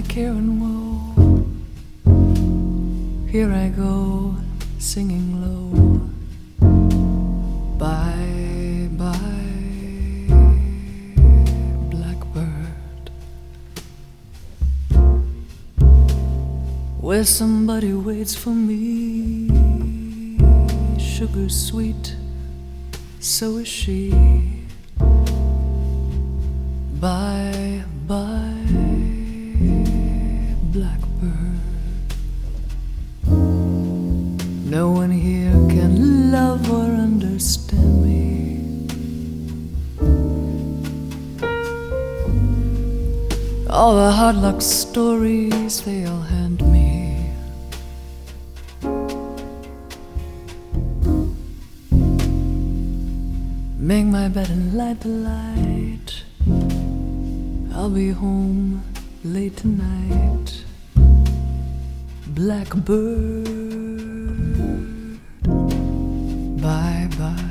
my care and woe. Here I go, singing low. Bye, bye, blackbird. Where somebody waits for me, sugar sweet, so is she. Bye, bye, blackbird. No one here can love or understand me. All the hard luck stories they all hand me. Make my bed and light the light. I'll be home late tonight. Blackbird, bye bye.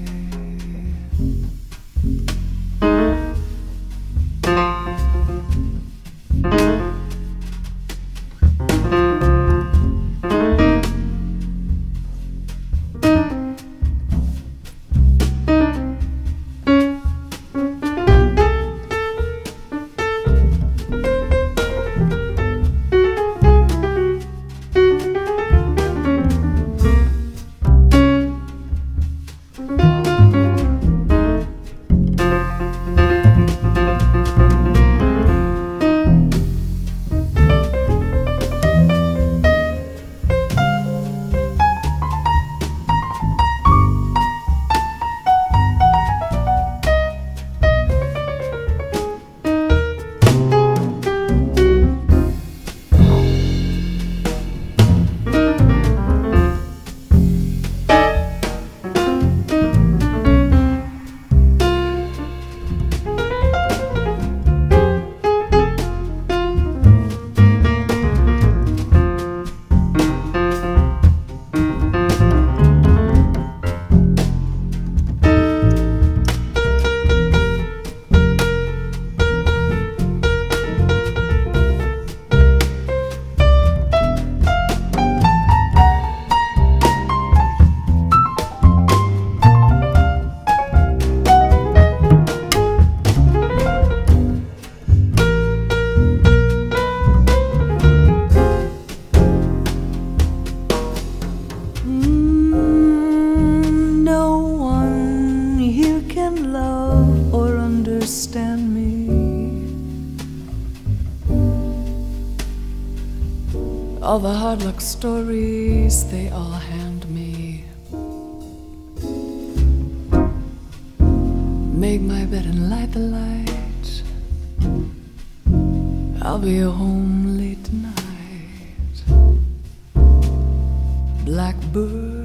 Love or understand me. All the hard luck stories they all hand me. Make my bed and light the light. I'll be home late tonight. Blackbird,